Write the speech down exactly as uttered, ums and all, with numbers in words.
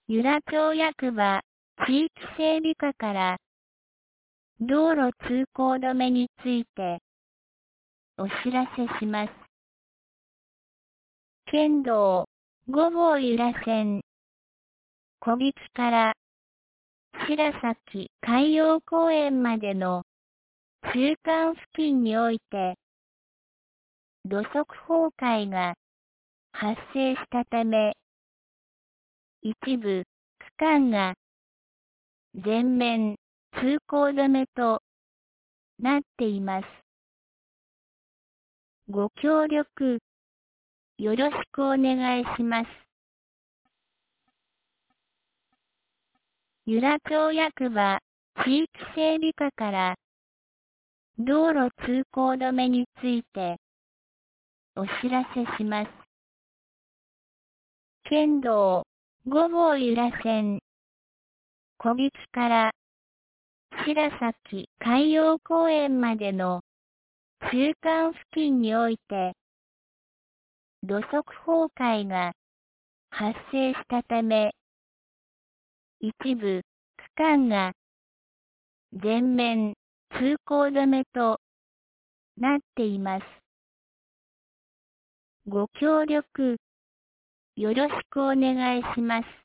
由良町役場地域整備課から道路通行止めについてお知らせします。県道ご号由良線小引から白崎海洋公園までの中間付近において土足崩壊が発生したため、一部区間が全面通行止めとなっています。ご協力よろしくお願いします。由良町役場地域整備課から道路通行止めについてお知らせします。県道ご号由良線小引から白崎海洋公園までの中間付近において土足崩壊が発生したため、一部区間が全面通行止めとなっています。ご協力よろしくお願いします。